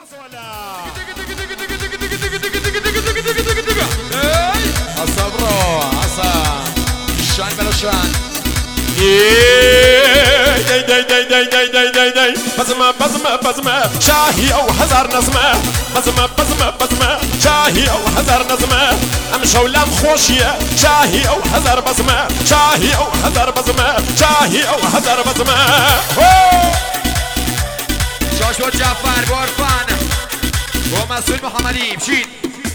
برو عصا شان بلا شان بزمه شاهي او هزار نزمه بزمه شاهي او هزار نزمه ام شولام خوشيه شاهي او هزار بزمه شاهي او هزار بزمه شاهي او هزار بزمه شاشو جعفر بورفان ومسعود محمدی بشین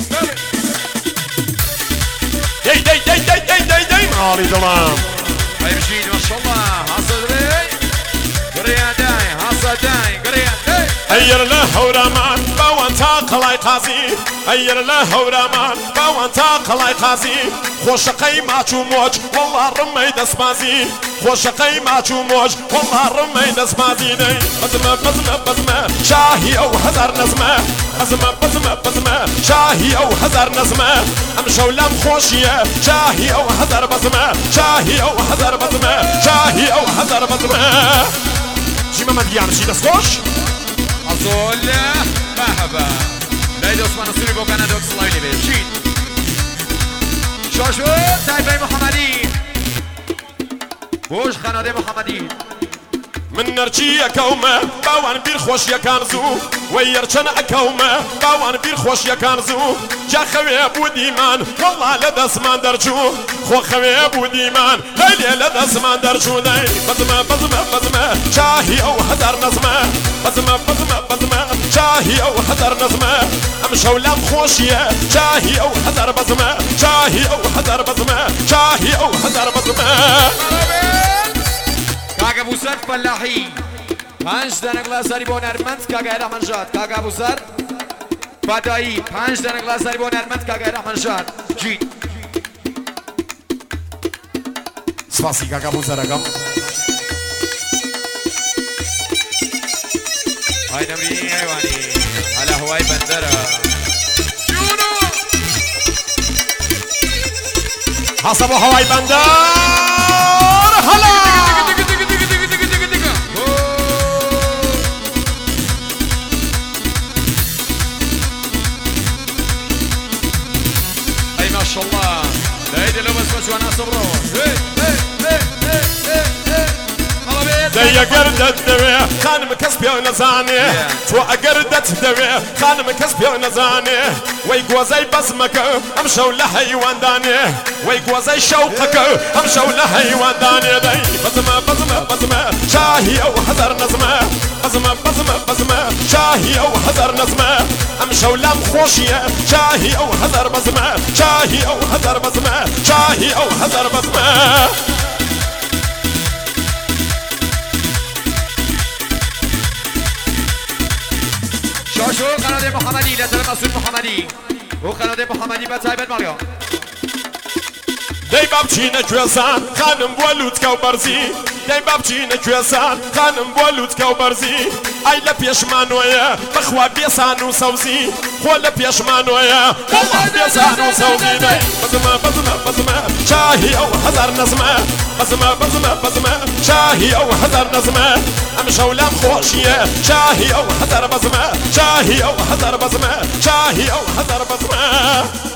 دی مالي دلام هاي بشین ما شاء الله حصل ري قرياداي حصل داي قرياداي اير له هورامان باوان تاقلاي قازي اير له هورامان باوان تاقلاي قازي خوشقي ماچو موج والله رمي دسبازي خوشقي ماچو موج والله رمي دسبازي بزمه شاهي او هزار نزمه بزمه شاهي او هزار نزمه ام شولام خوشيه شاهي او هزار بزمه شاهي او هزار بزمه شاهي او هزار بزمه جيما مديان شي دسخوش أصول مرحبا ليلى عثمان السوري بوكانا دوكس لايلي بشين شاشو تايبي محمدي وش خناده محمدي من نرجي كومه باوان بير خوش يكانزو ويرچن كومه باوان بير خوش يكانزو جا خوي ابو ديمان والله لدسمان درجو خو خوي ابو ديمان ليلي لدسمان درجو داي بزمه شاهي او هزار نزمه بزمه شاهي او هزار نزمه ام شولام خوشيه شاهي او هزار بزمه شاهي او هزار بزمه شاهي او هزار بزمه كاكا بوسر فلاحي پنج دانه گلاساری با نرمند كاكا رحمن جاد كاكا بوسر فدایی پنج دانه گلاساری با نرمند كاكا رحمن جاد جيد سپاسی كاكا بوسر اقام هاي نمريني ايواني على هواي بندرة حسب هواي بندر هلا ما شاء الله لا يدي لو بس وانا صبرون دي قردت دوي خانم كسبي ونزاني تو قردت دوي خانم كسبي ونزاني ويقوزي بزمك امشو لحيوان داني ويقوزي شوقك امشو لحيوان داني دي بزمه شاهي او هزار نزمه بزمه شاهي او هزار نزمه امشو لام خوشيه شاهي او هزار بزمه شاهي او هزار بزمه شاهي او هزار بزمه شاشو قناة محمدي لتر مسعود محمدي وقناة محمدي بتايبت مريم دي بابچینە کوێسان خانم بۆ لووتکە و بەرزی دەی بابچینە کوێسان خانم بۆ لووتکە و بەرزی ئای لە پێشمانۆیە بەخوا بێسان و سەوزی خۆ لە پێشمانۆیە بەڵا بێسان و سەوزی دەی بزمە شاهی ئەو هەزار نەزمە بزمە شاهی ئەو هەزار نەزمە ئەم شەولام خۆشیە شاهی ئەو هەزار بەزمە شاهی ئەو هەزار بەزمە شاهی ئەو هەزار بەزمە